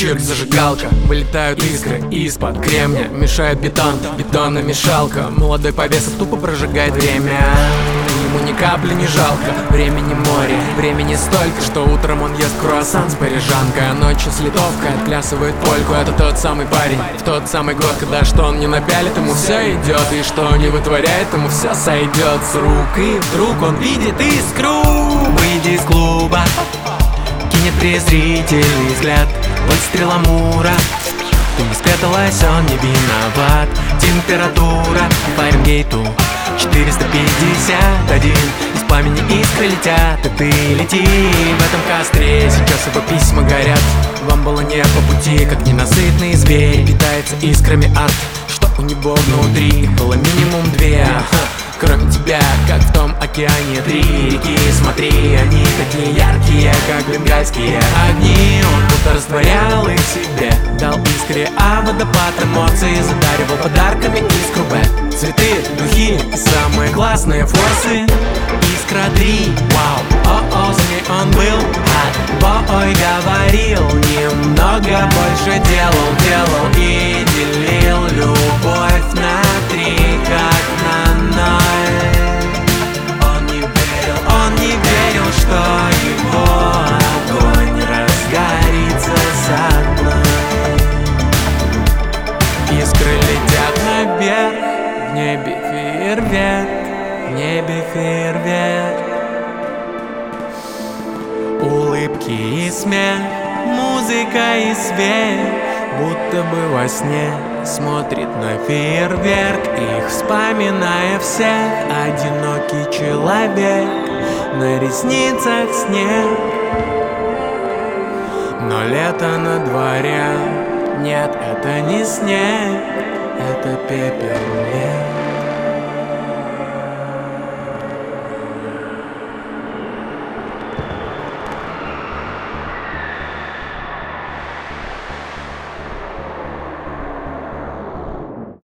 чик, зажигалка. Вылетают искры из-под кремня. Мешает бетон, бетономешалка. Молодой повесов тупо прожигает время. Ему ни капли не жалко. Времени море, времени столько, что утром он ест круассан с парижанкой, а ночью с литовкой отплясывает польку. Это тот самый парень в тот самый год, когда что он не напялит, ему все идет, и что не вытворяет, ему все сойдет с рук. И вдруг он видит искру. Выйди из клуба, кинет презрительный взгляд. Выстрел Амура, ты не спряталась, он не виноват. Температура Фаренгейту 451. Из пламени искры летят, и ты лети в этом костре. Сейчас его письма горят. Вам было не по пути, как ненасытный зверь. Питается искрами арт, что у него внутри. Было минимум две, кроме тебя, как в том океане. Три реки, смотри, они такие яркие, как бенгальские огни. Он будто растворял их в себе, дал искре, а водопад эмоций задаривал подарками искру Б. Цветы, духи и самые классные форсы. Искра 3, вау, о-о, за ней он был hot boy, говорил немного, больше делал и делил любовь на 3, как на 0. Он не верил, что его огонь разгорится со мной. Искры летят наверх, в небе фейерверк, в небе фейерверк. Улыбки и смех, музыка и свет, будто бы во сне смотрит на фейерверк, их вспоминая всех. Одинокий человек, на ресницах снег, но лето на дворе. Нет, это не снег, это пепел.